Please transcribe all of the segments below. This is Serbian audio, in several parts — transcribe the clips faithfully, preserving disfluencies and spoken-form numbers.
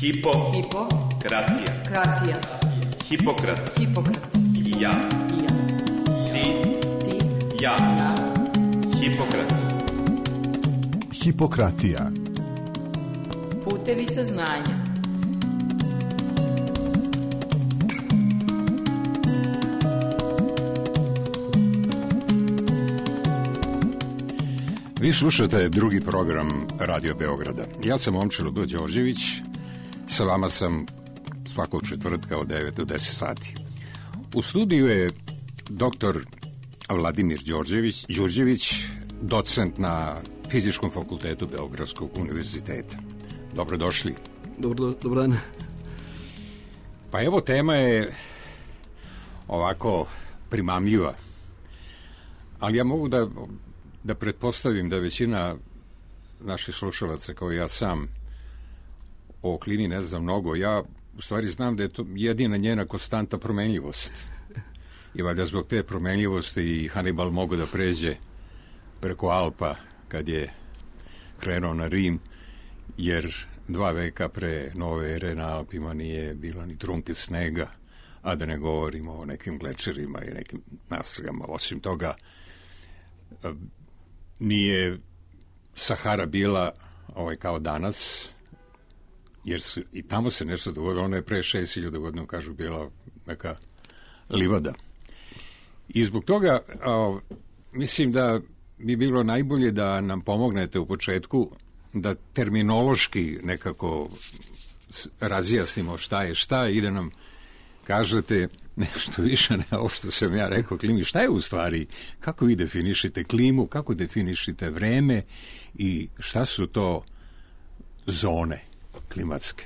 Hipo. Hipo. Kratija. Kratija. Hipokrat. Hipokrat. Ja. I ja. Ti. Ti. Ja. Ja. Hipokrat. Hipokratija. Putevi saznanja. Vi slušate drugi program Radio Beograda. Ja sam Momčilo Do Đorđević, sa vama sam svakog četvrtka od devet do deset sati. U studiju je doktor Vladimir Đorđević, Đurđević, docent na Fizičkom fakultetu Beogradskog univerziteta. Dobrodošli. Dobro, dobro dan. Pa evo, tema je ovako primamljiva, ali ja mogu da da pretpostavim da većina naših slušalaca, kao ja sam, o klimi ne znam mnogo. Ja u stvari znam da je to jedina njena konstanta promenljivost. I valjda zbog te promenljivosti i Hannibal mogu da pređe preko Alpa kad je krenuo na Rim, jer dva veka pre nove ere na Alpima nije bilo ni trunke snega, a da ne govorimo o nekim glečerima i nekim nastragama. Osim toga, nije Sahara bila ovaj kao danas, jer su, i tamo se nešto dogodilo. Ona je pre šest hiljada godina, kažu, bila neka livada. I zbog toga a, mislim da bi bilo najbolje da nam pomognete u početku da terminološki nekako razjasnimo šta je šta i da nam kažete nešto više na ovo što sam ja rekao klimi. Šta je u stvari, kako vi definišite klimu, kako definišite vreme i šta su to zone klimatske?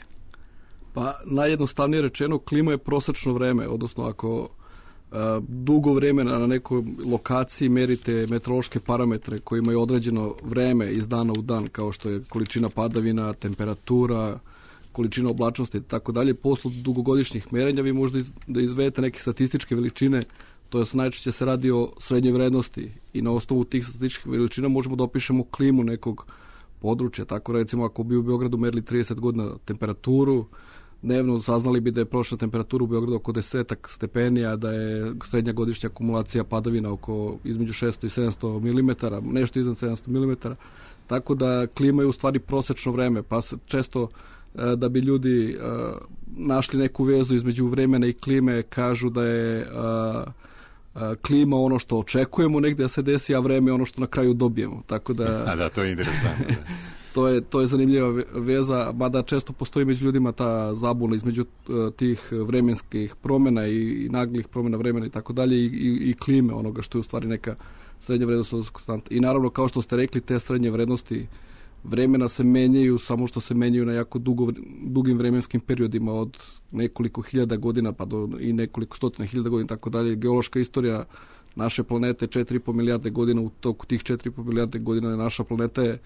Pa najjednostavnije rečeno, klima je prosečno vreme, odnosno ako a, dugo vremena na nekoj lokaciji merite meteorološke parametre koji imaju određeno vreme iz dana u dan, kao što je količina padavina, temperatura, količina oblačnosti i tako dalje, posle dugogodišnjih merenja vi možda iz, da izvedete neke statističke veličine, to je najčešće se radi o srednjoj vrednosti i na osnovu tih statističkih veličina možemo da opišemo klimu nekog područja. Tako recimo ako bi u Beogradu merili trideset godina temperaturu, dnevno saznali bi da je prošla temperatura u Beogradu oko desetak stepenija, da je srednja godišnja akumulacija padavina oko između šesto i sedamsto milimetara, nešto iznad sedamsto milimetara, tako da klima je u stvari prosečno vreme, pa se često da bi ljudi uh, našli neku vezu između vremena i klime, kažu da je uh, uh, klima ono što očekujemo negde da se desi, a vreme je ono što na kraju dobijemo. Tako da, a da, to je interesantno. Da. to, je, to je zanimljiva veza, mada često postoji među ljudima ta zabuna između uh, tih vremenskih promjena i, i naglih promjena vremena i tako dalje i, i, i klime, onoga što je u stvari neka srednja vrednost konstanta. I naravno, kao što ste rekli, te srednje vrednosti vremena se menjaju, samo što se menjaju na jako dugo, dugim vremenskim periodima od nekoliko hiljada godina pa do i nekoliko stotina hiljada godina, tako dalje. Geološka istorija naše planete je četiri i po milijarde godina, u toku tih četiri i po milijarde godina naša planeta je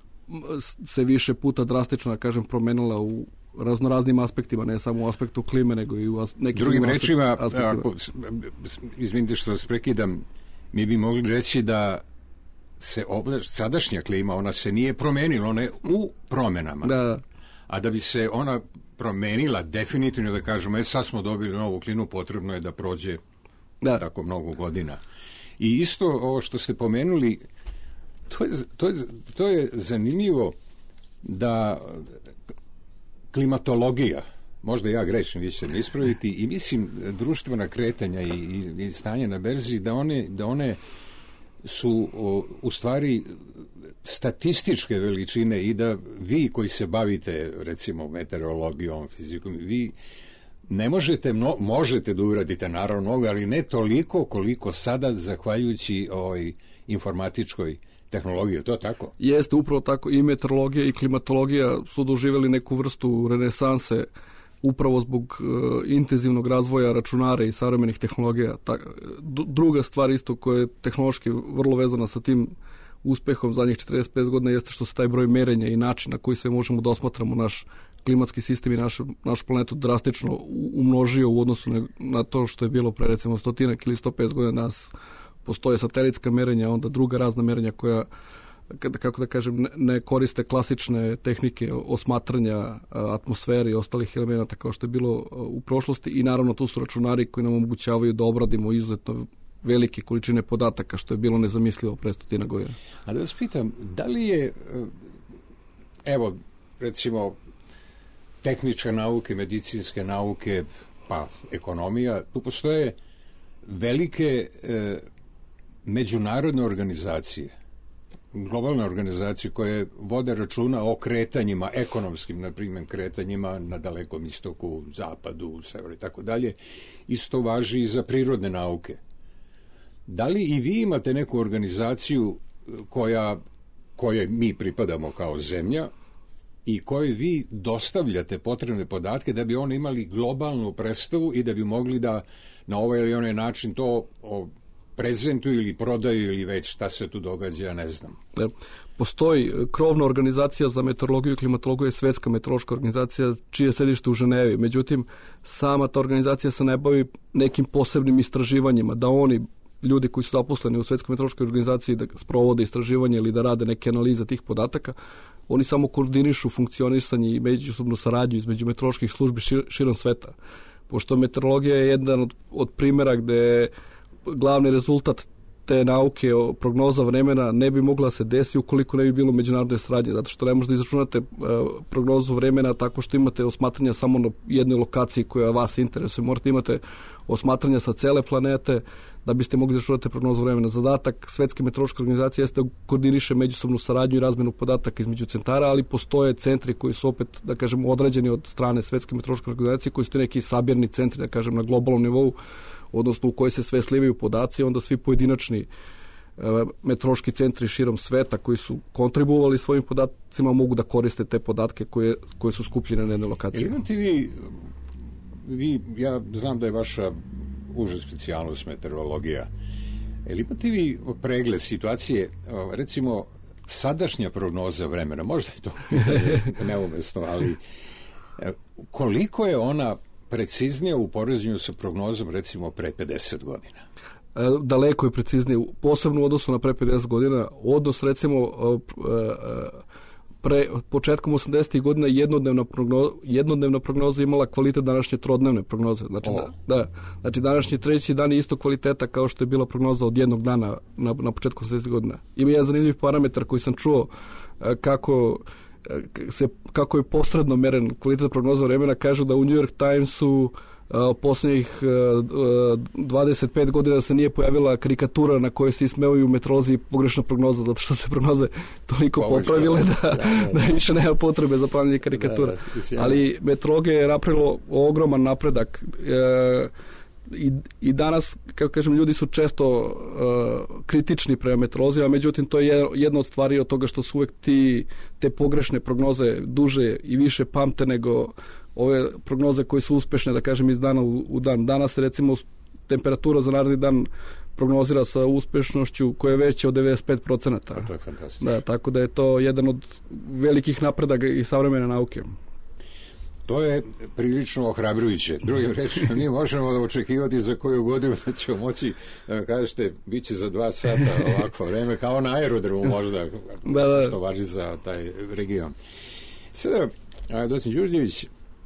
se više puta drastično, da kažem, promenila u raznoraznim aspektima, ne samo u aspektu klime, nego i u as- nekim drugim rečima, ako, izvinite što vas prekidam, mi bi mogli reći da se ovlaš, sadašnja klima, ona se nije promenila, ona je u promenama. Da. A da bi se ona promenila definitivno, da kažemo, e, sad smo dobili novu klimu, potrebno je da prođe da. tako mnogo godina. I isto ovo što ste pomenuli, to je, to je, to je zanimljivo da klimatologija, možda ja grešim, vi ćete me ispraviti, i mislim društvena kretanja i, i, i stanje na berzi, da one, da one su o, u stvari statističke veličine i da vi koji se bavite recimo meteorologijom, fizikom, vi ne možete, mno, možete da uradite naravno mnogo, ali ne toliko koliko sada zahvaljujući ovoj informatičkoj tehnologiji, je to tako? Jeste, upravo tako, i meteorologija i klimatologija su doživjeli neku vrstu renesanse upravo zbog uh, intenzivnog razvoja računara i savremenih tehnologija. Ta, druga stvar isto koja je tehnološki vrlo vezana sa tim uspehom zadnjih četrdeset pet godina jeste što se taj broj merenja i način na koji sve možemo da osmatramo naš klimatski sistem i naš, našu planetu drastično umnožio u odnosu na, na to što je bilo pre recimo stotinak ili sto pedeset godina. Danas postoje satelitska merenja, onda druga razna merenja koja kako da kažem, ne koriste klasične tehnike osmatranja atmosfere i ostalih elemenata kao što je bilo u prošlosti i naravno tu su računari koji nam omogućavaju da obradimo izuzetno velike količine podataka što je bilo nezamislivo pre stotina godina. A da vas pitam, da li je, evo, recimo, tehničke nauke, medicinske nauke, pa ekonomija, tu postoje velike e, međunarodne organizacije, globalne organizacije koje vode računa o kretanjima, ekonomskim, na primjer, kretanjima na Dalekom istoku, zapadu, severu i tako dalje. Isto važi i za prirodne nauke. Da li i vi imate neku organizaciju koja, kojoj mi pripadamo kao zemlja i kojoj vi dostavljate potrebne podatke da bi oni imali globalnu predstavu i da bi mogli da na ovaj ili onaj način to o, prezentuju ili prodaju ili već šta se tu događa, ja ne znam. Postoji krovna organizacija za meteorologiju i klimatologiju je Svetska meteorološka organizacija čije je sedište u Ženevi. Međutim, sama ta organizacija se ne bavi nekim posebnim istraživanjima, da oni ljudi koji su zaposleni u Svetskoj meteorološkoj organizaciji da sprovode istraživanje ili da rade neke analize tih podataka, oni samo koordinišu funkcionisanje i međusobnu saradnju između meteoroloških službi šir, širom sveta. Pošto meteorologija je jedan od, od primjera gde glavni rezultat te nauke o prognoza vremena ne bi mogla se desiti ukoliko ne bi bilo međunarodne saradnje, zato što ne možete izračunate uh, prognozu vremena tako što imate osmatranja samo na jednoj lokaciji koja vas interesuje. Morate imate osmatranja sa cele planete da biste mogli izračunati prognozu vremena. Zadatak Svetske meteorološke organizacije jeste da koordiniše međusobnu saradnju i razmenu podataka između centara, ali postoje centri koji su opet, da kažem, određeni od strane Svetske meteorološke organizacije, koji su neki sabirni centri, da kažem, na globalnom nivou, odnosno u kojoj se sve slivaju podaci, onda svi pojedinačni e, meteorološki centri širom sveta koji su kontribuovali svojim podacima mogu da koriste te podatke koje, koje su skupljene na jednoj lokaciji. Imate vi, vi, ja znam da je vaša uža specijalnost meteorologija, ili imate vi pregled situacije, recimo sadašnja prognoza vremena, možda je to neumesno, ali koliko je ona preciznija u poređenju sa prognozom recimo pre pedeset godina? Daleko je preciznije, posebno u odnosu na pre pedeset godina. Odnos recimo pre, početkom osamdesetih godina jednodnevna prognoza, jednodnevna prognoza imala kvalitet današnje trodnevne prognoze. Znači, da, da, znači današnji treći dan je isto kvaliteta kao što je bila prognoza od jednog dana na, na početku osamdesetih godina. Ima jedan zanimljiv parametar koji sam čuo kako se, kako je posredno meren kvalitet prognoza vremena. Kažu da u New York Timesu Uh, posljednjih uh, dvadeset pet godina se nije pojavila karikatura na kojoj se ismevaju meteorolozi pogrešna prognoza, zato što se prognoze toliko popravile da, da, da, da više nema potrebe za pravljanje karikatura. Da, da, ali meteorologija je napravilo ogroman napredak uh, i, i danas, kako kažem, ljudi su često uh, kritični prema meteorolozima, međutim to je jedna od stvari od toga što su uvek ti, te pogrešne prognoze duže i više pamte nego ove prognoze koje su uspešne, da kažem, iz dana u, u dan. Danas recimo temperatura za naredni dan prognozira sa uspešnošću koja je veća od devedeset pet procenata. To je fantastično. Da, tako da je to jedan od velikih napredaka i savremene nauke. To je prilično ohrabrujuće. Drugim rečima, mi možemo da očekivati za koju godinu da ćemo moći, da mi kažete, bit će za dva sata ovakvo vreme, kao na aerodromu možda, da, da. Što važi za taj region. Sada, docent Đurđević,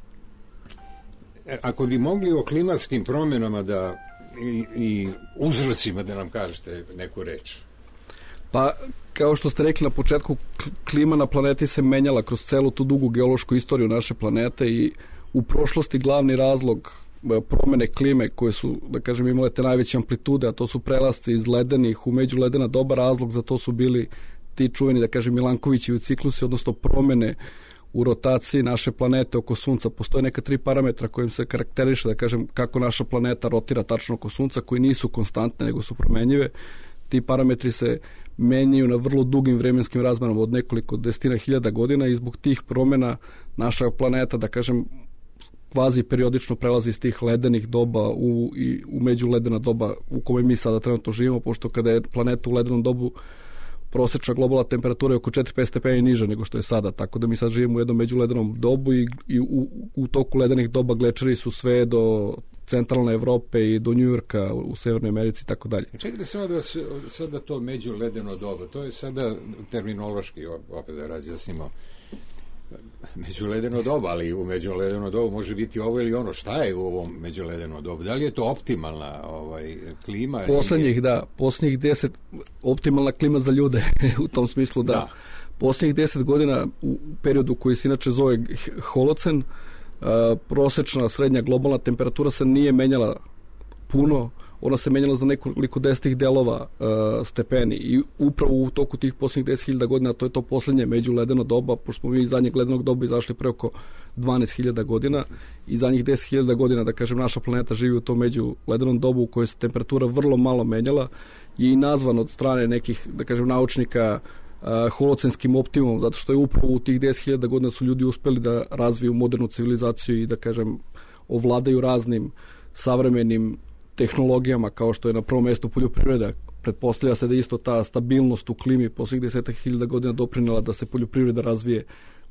ako bi mogli o klimatskim promjenama da i, i uzrocima da nam kažete neku reč. Pa, kao što ste rekli na početku, klima na planeti se menjala kroz celu tu dugu geološku istoriju naše planete i u prošlosti glavni razlog promjene klime koje su, da kažem, imale te najveće amplitude, a to su prelasci iz ledenih u međuledena doba, razlog za to su bili ti čuveni, da kažem, Milankovićevi ciklusi, odnosno promjene u rotaciji naše planete oko Sunca. Postoje neka tri parametra kojim se karakteriše, da kažem, kako naša planeta rotira tačno oko Sunca, koji nisu konstantne, nego su promenjive. Ti parametri se menjaju na vrlo dugim vremenskim razmanama od nekoliko desetina hiljada godina i zbog tih promjena naša planeta, da kažem, kvazi periodično prelazi iz tih ledenih doba u, i, u međuledena doba u kome mi sada trenutno živimo, pošto kada je planeta u ledenom dobu prosječna globalna temperatura je oko četiri do pet stepeni niža nego što je sada, tako da mi sad živimo u jednom međuledenom dobu i, i u, u toku ledenih doba glečeri su sve do centralne Evrope i do Njujorka u Severnoj Americi i tako dalje. Čekajte samo da se, sada to međuledeno doba, to je sada terminološki, opet da razjasnimo, međuledeno doba, ali u međuledeno dobu može biti ovo ili ono. Šta je u ovom međuledeno dobu? Da li je to optimalna ovaj, klima? Poslednjih, da, poslednjih deset, optimalna klima za ljude u tom smislu, da. da. Poslednjih deset godina u periodu koji se inače zove holocen, uh, prosečna srednja globalna temperatura se nije menjala puno, ona se menjala za nekoliko desetih delova uh, stepeni i upravo u toku tih posljednjih deset hiljada godina, to je to poslednje međuledeno doba, pošto smo mi iz zadnjeg ledenog doba izašli pre oko dvanaest hiljada godina i zadnjih deset hiljada godina, da kažem, naša planeta živi u tom međuledenom dobu u kojoj se temperatura vrlo malo menjala i i nazvan od strane nekih, da kažem, naučnika uh, holocenskim optimumom, zato što je upravo u tih deset hiljada godina su ljudi uspeli da razviju modernu civilizaciju i, da kažem, ovladaju raznim savremenim tehnologijama, kao što je na prvom mjestu poljoprivreda. Pretpostavlja se da isto ta stabilnost u klimi posljednjih desetak hiljada godina doprinela da se poljoprivreda razvije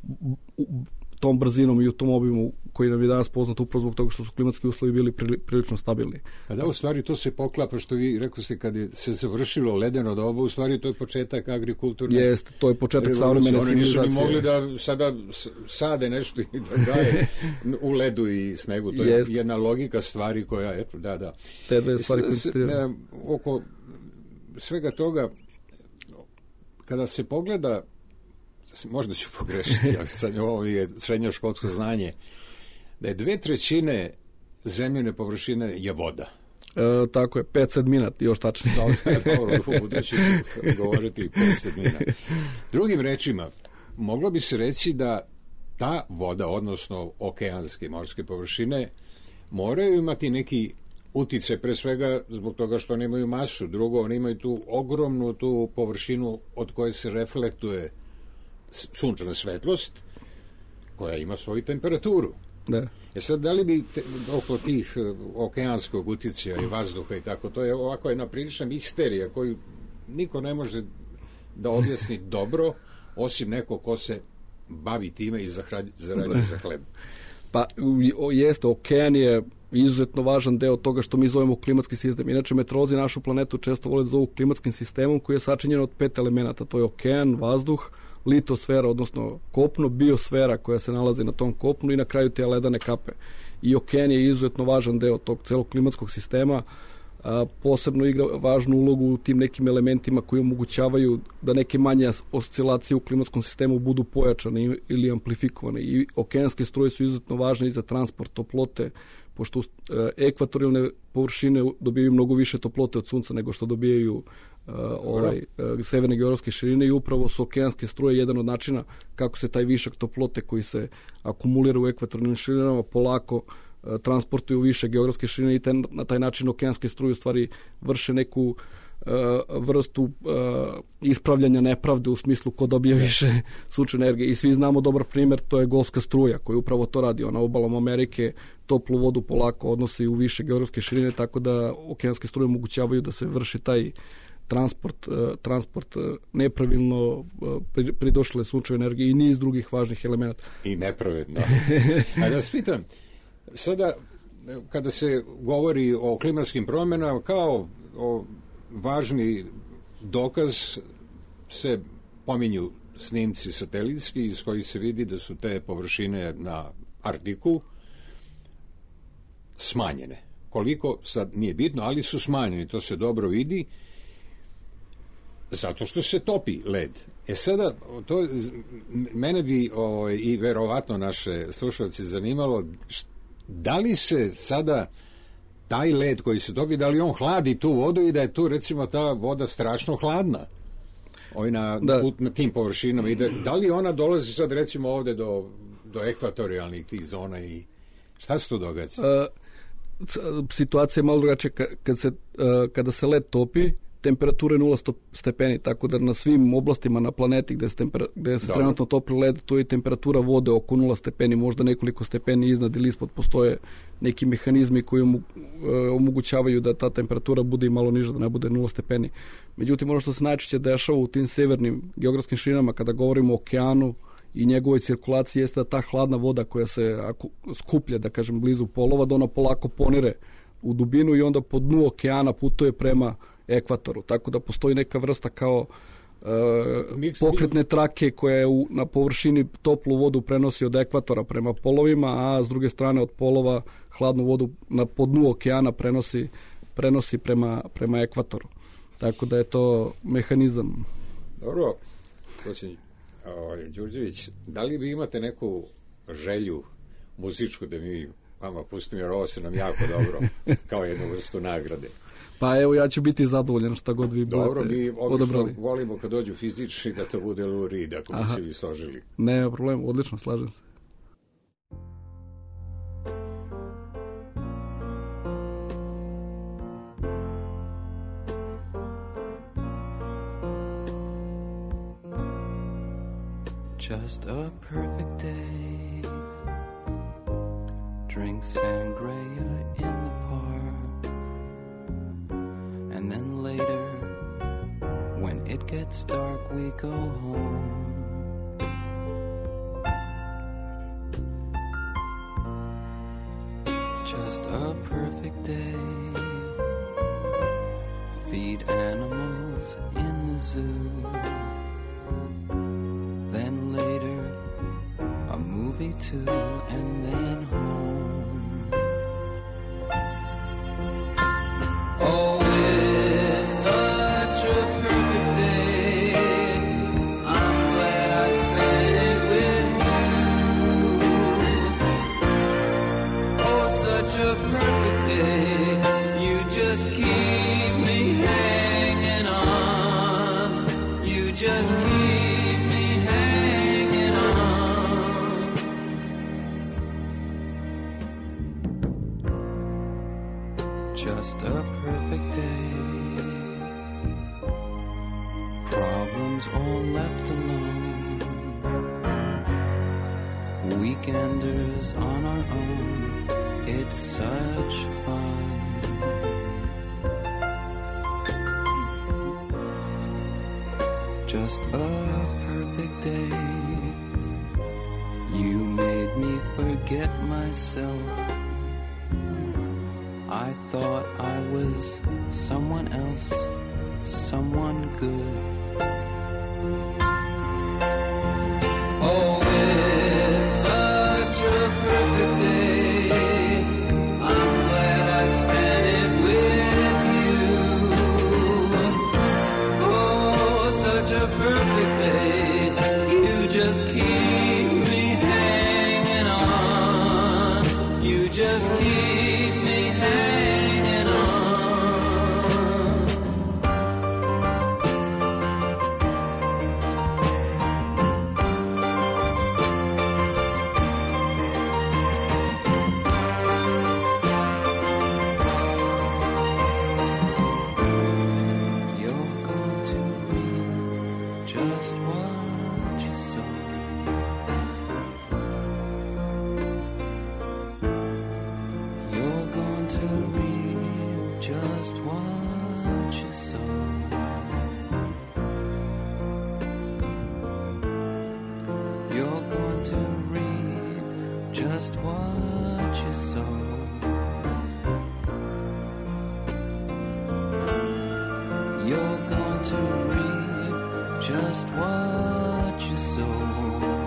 tom brzinom i u tom obimu koji nam je danas poznat upravo zbog toga što su klimatski uslovi bili prilično stabilni. A da, u stvari to se poklapa, što vi rekli ste, kad je se završilo ledeno doba, u stvari to je početak agrikulturne. Jeste, to je početak savremene civilizacije. Oni nisu ni mogli da sada sade nešto i da daje u ledu i snegu. To je Jeste. jedna logika stvari koja, eto, da, da. Te dve stvari koje se oko svega toga, kada se pogleda, možda ću pogrešiti, ali sad ovo je srednjoškolsko znanje, da je dve trećine zemljene površine je voda. E, tako je, pet sedmina, još tačnije. Dobro, u budući govoriti pet sedmina. Drugim rečima, moglo bi se reći da ta voda, odnosno okeanske morske površine, moraju imati neki utice, pre svega zbog toga što oni imaju masu. Drugo, oni imaju tu ogromnu tu površinu od koje se reflektuje sunčana svetlost, koja ima svoju temperaturu. Da. E sad, da li bi te, oko tih okeanskog uticaja i vazduha i tako, to je ovako jedna prilična misterija koju niko ne može da objasni dobro, osim neko ko se bavi time i zarađuje za hleb. Pa, jeste, okean je izuzetno važan deo toga što mi zovemo klimatski sistem. Inače, meteorolozi našu planetu često vole da zovu klimatskim sistemom, koji je sačinjen od pet elemenata. To je okean, vazduh, litosfera, odnosno kopno, biosfera koja se nalazi na tom kopnu i na kraju te ledane kape. I okean je izuzetno važan deo tog celog klimatskog sistema. A, posebno igra važnu ulogu u tim nekim elementima koji omogućavaju da neke manje oscilacije u klimatskom sistemu budu pojačane ili amplifikovane. I okeanske struje su izuzetno važne i za transport toplote, pošto e, ekvatorijalne površine dobijaju mnogo više toplote od sunca nego što dobijaju uh, ovaj, uh, severne geografske širine i upravo su okeanske struje jedan od načina kako se taj višak toplote koji se akumulira u ekvatorijalnim širinama polako uh, transportuju u više geografske širine i ten, na taj način okeanske struje u stvari vrše neku uh, vrstu uh, ispravljanja nepravde u smislu ko dobije više sunčeve energije. I svi znamo dobar primjer, to je Golfska struja koja upravo to radi. Ona obalom Amerike toplu vodu polako odnosi u više geografske širine, tako da okeanske struje omogućavaju da se vrši taj transport, uh, transport uh, nepravilno uh, pridošle sunčeve energije i niz drugih važnih elemenata. I nepravedno. A da vas pitam, sada kada se govori o klimatskim promjenama, kao o važni dokaz se pominju snimci satelitski iz kojih se vidi da su te površine na Arktiku smanjene. Koliko, sad nije bitno, ali su smanjeni, to se dobro vidi, zato što se topi led. E sada, to, mene bi o, i verovatno naše slušalci zanimalo, da li se sada taj led koji se topi, da li on hladi tu vodu i da je tu recimo ta voda strašno hladna ovaj na, na tim površinama i da, da li ona dolazi sad recimo ovde do, do ekvatorijalnih tih zona i šta se tu događa? Uh, situacija je malo drugačija kad se, uh, kada se led topi, temperatura je nula stepeni, tako da na svim oblastima na planeti gde se, tempera, gde se trenutno topi led, to je temperatura vode oko nula stepeni, možda nekoliko stepeni iznad ili ispod postoje neki mehanizmi koji omogućavaju da ta temperatura bude i malo niža, da ne bude nula stepeni. Međutim, ono što se najčešće dešava u tim severnim geografskim širinama kada govorimo o okeanu i njegovoj cirkulaciji jeste da ta hladna voda koja se ako skuplja, da kažem, blizu polova, da ona polako ponire u dubinu i onda po dnu okeana putuje prema ekvatoru. Tako da postoji neka vrsta kao e, pokretne trake koja je u, na površini toplu vodu prenosi od ekvatora prema polovima, a s druge strane od polova hladnu vodu na po dnu okeana prenosi, prenosi prema, prema ekvatoru. Tako da je to mehanizam. Dobro, gospodin Đurđević, da li vi imate neku želju muzičku da mi vama pustimo, jer ovo se nam jako dobro, kao jednu vrstu nagrade? Pa evo, ja ću biti zadovoljan šta god vi budete odabrali. Dobro, mi obično volimo kad dođu fizični da to bude Lou Reed, ako bi se vi složili. Ne, problem, odlično, slažem se. Just a perfect day. Drink sangria in the park. And then later, when it gets dark, we go home. Just a perfect day. Feed animals in the zoo. Then later, a movie too, and then home. Oh, it's such a perfect day. I'm glad I spent it with you. Oh, such a perfect day. You just keep me hanging on. You just keep me hanging on. Just a perfect day. Problems all left alone. Weekenders on our own. It's such fun. Just a perfect day. You made me forget myself. I thought I was someone else, someone good. Oh, it's such a perfect day. I'm glad I spent it with you. Oh, such a perfect day. You just keep me hanging on. You just keep me hanging on. You're going to reap just what you sow. You're going to reap just what you sow. You're going to reap just what you sow. You're going to reap just what you sow.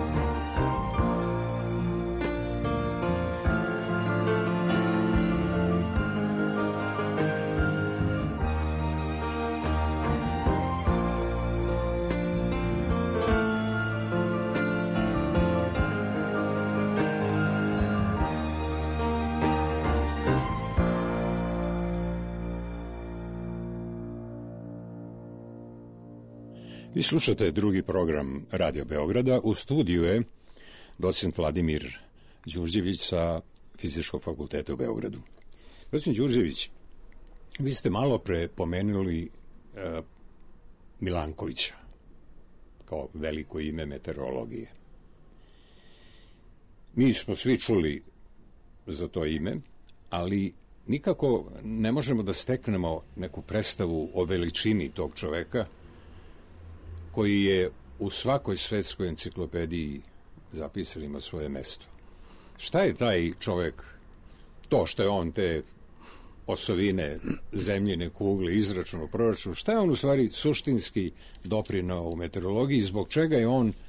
Vi slušate drugi program Radio Beograda. U studiju je docent Vladimir Đurđević sa Fizičkog fakulteta u Beogradu. Docent Đurđević, vi ste malo pre pomenuli uh, Milankovića kao veliko ime meteorologije. Mi smo svi čuli za to ime, ali nikako ne možemo da steknemo neku predstavu o veličini tog čoveka koji je u svakoj svetskoj enciklopediji zapisali, ima svoje mesto. Šta je taj čovek, to što je on te osovine zemljine kugle izračunao proračun, šta je on u stvari suštinski doprinao u meteorologiji, zbog čega je on,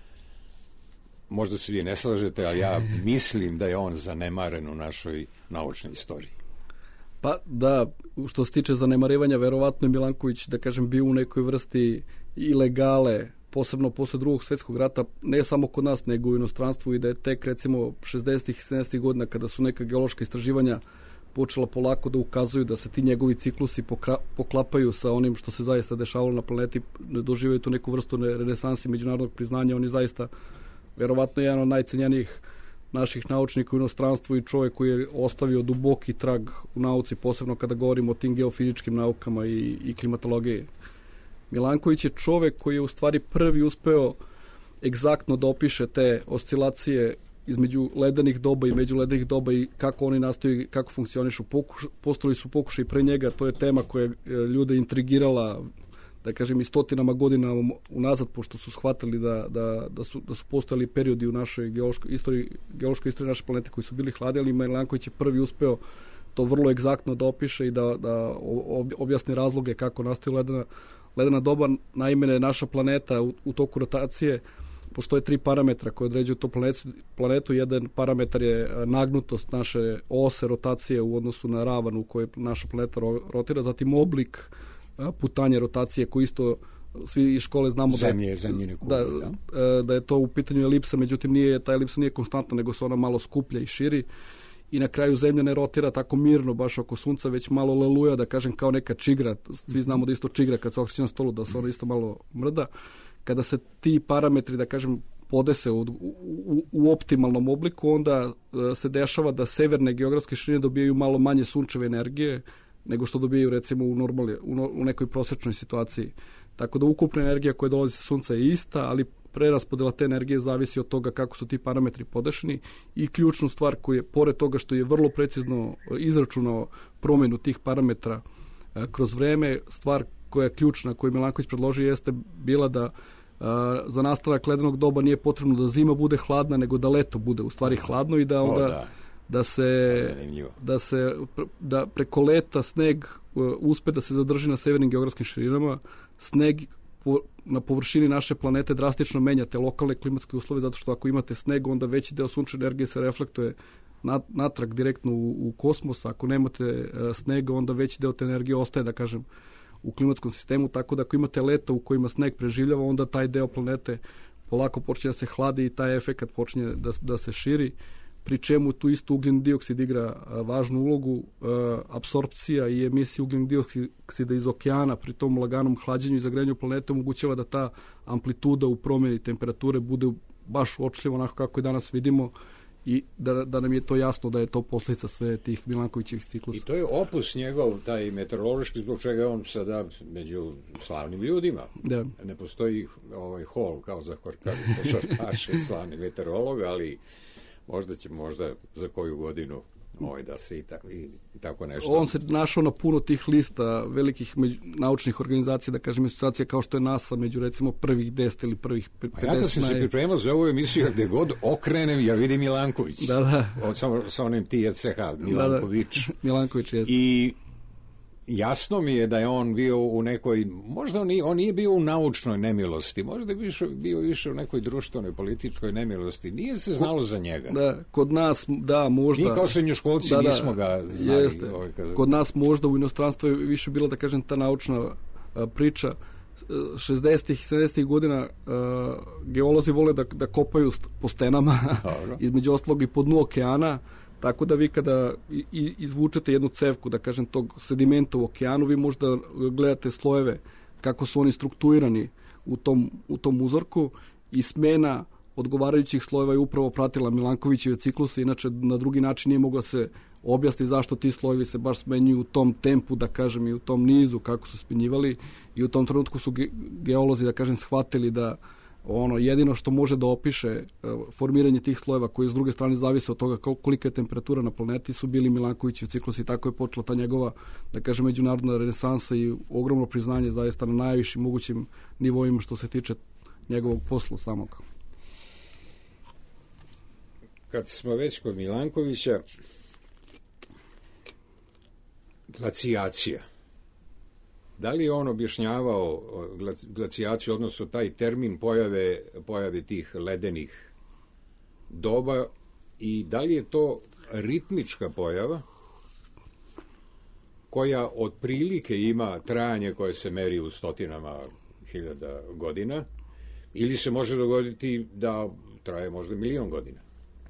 možda se vi ne slažete, ali ja mislim da je on zanemaren u našoj naučnoj istoriji. Pa da, što se tiče zanemarivanja, verovatno je Milanković, da kažem, bio u nekoj vrsti ilegale, posebno posle drugog svjetskog rata, ne samo kod nas, nego u inostranstvu, i da je tek recimo šezdesetih i sedamdesetih godina, kada su neka geološka istraživanja počela polako da ukazuju da se ti njegovi ciklusi pokra, poklapaju sa onim što se zaista dešavalo na planeti, doživaju tu neku vrstu renesansi međunarodnog priznanja. On je zaista verovatno jedan od najcenjenijih naših naučnika u inostranstvu i čovjek koji je ostavio duboki trag u nauci, posebno kada govorimo o tim geofizičkim naukama i, i klimatologiji. Milanković je čovjek koji je u stvari prvi uspeo egzaktno da opiše te oscilacije između ledenih doba i međuledenih doba i kako oni nastoji, kako funkcionišu. Pokuš, postojali su pokušaj pre njega, to je tema koja je ljude intrigirala, da kažem, i stotinama godina unazad, pošto su shvatili da, da, da, su, da su postojali periodi u našoj geološkoj istoriji, geološkoj istoriji naše planete koji su bili hladi, ali Milanković je prvi uspeo to vrlo egzaktno da opiše i da, da objasni razloge kako nastaju ledena, ledena doba. Naime, naša planeta u, u toku rotacije postoje tri parametra koje određuju tu planetu, planetu. Jedan parametar je nagnutost naše ose rotacije u odnosu na ravan u kojoj naša planeta rotira, zatim oblik putanje rotacije koji isto svi iz škole znamo Zemlje, da, zemljine kugle, da, da. da je to u pitanju elipsa, međutim nije, ta elipsa nije konstantna, nego se ona malo skuplja i širi. I na kraju Zemlja ne rotira tako mirno baš oko Sunca, već malo leluja, da kažem, kao neka čigra. Svi znamo da isto čigra kad se okreće na stolu, da se ona isto malo mrda. Kada se ti parametri, da kažem, podese u, u, u optimalnom obliku, onda se dešava da severne geografske širine dobijaju malo manje sunčeve energije nego što dobijaju recimo u, normali, u, u nekoj prosječnoj situaciji. Tako da ukupna energija koja dolazi sa Sunca je ista, ali preraspodela te energije zavisi od toga kako su ti parametri podešeni. I ključnu stvar koju je, pored toga što je vrlo precizno izračunao promjenu tih parametra e, kroz vreme, stvar koja je ključna, koju Milanković predložio, jeste bila da a, za nastavak ledenog doba nije potrebno da zima bude hladna, nego da leto bude u stvari hladno i da onda... O, da. da se da se da preko leta sneg uh, uspe da se zadrži na severnim geografskim širinama. Sneg po, na površini naše planete drastično menja te lokalne klimatske uslove, zato što ako imate sneg, onda veći deo sunčeve energije se reflektuje nat, natrag direktno u, u kosmos. Ako nemate uh, snega, onda veći deo te energije ostaje, da kažem, u klimatskom sistemu, tako da ako imate leta u kojima sneg preživljava, onda taj deo planete polako počne da se hladi i taj efekat počne da, da se širi, pri čemu tu isto ugljen dioksid igra a, važnu ulogu. A, apsorpcija i emisija ugljen dioksida iz okeana pri tom laganom hlađenju i zagrejanju planete omogućava da ta amplituda u promjeni temperature bude baš uočljivo onako kako i danas vidimo i da, da nam je to jasno da je to posljedica sve tih Milankovićevih ciklusa. I to je opus njegov, taj meteorološki, zbog čega je on sada među slavnim ljudima. Da. Ne postoji ovaj hol kao za košarkaše slavni meteorolog, ali možda će možda za koju godinu ovaj, da se i tako, i tako nešto. On se našao na puno tih lista velikih među, naučnih organizacija, da kažem, institucija kao što je NASA, među recimo prvih deset ili prvih pedeset. A ja kad sam naj... se pripremao za ovu emisiju, gde god okrenem, ja vidim Milanković. Da, da. Od, samo sa onim T E C H, Milanković. Da, da. Milanković, jeste. I jasno mi je da je on bio u nekoj, možda on nije, on nije bio u naučnoj nemilosti, možda je bio, bio više u nekoj društvenoj, političkoj nemilosti. Nije se znalo za njega. Da, kod nas, da, možda. Nije kao srednjoškolci, da, nismo ga znali. Jeste. Ovaj, kada... Kod nas možda u inostranstvu je više bila, da kažem, ta naučna a, priča. šezdesetih i sedamdesetih godina a, geolozi vole da, da kopaju po stenama, između ostalog i po dnu okeana. Tako da vi kada i, izvučete jednu cevku, da kažem, tog sedimenta u okeanu, vi možda gledate slojeve kako su oni strukturirani u tom, u tom uzorku i smena odgovarajućih slojeva je upravo pratila Milankovićeve cikluse, inače na drugi način nije mogla se objasniti zašto ti slojevi se baš smenjuju u tom tempu, da kažem, i u tom nizu kako su smenjivali, i u tom trenutku su ge, geolozi, da kažem, shvatili da ono jedino što može da opiše uh, formiranje tih slojeva koji s druge strane zavise od toga kolika je temperatura na planeti su bili Milankovićevi ciklusi i tako je počela ta njegova, da kažem, međunarodna renesansa i ogromno priznanje zaista na najvišim mogućim nivoima što se tiče njegovog posla samog. kad smo već kod Milankovića, glacijacija. Da li je on objašnjavao glacijaciju, odnosno taj termin pojave, pojave tih ledenih doba, i da li je to ritmička pojava koja otprilike ima trajanje koje se meri u stotinama hiljada godina, ili se može dogoditi da traje možda milion godina?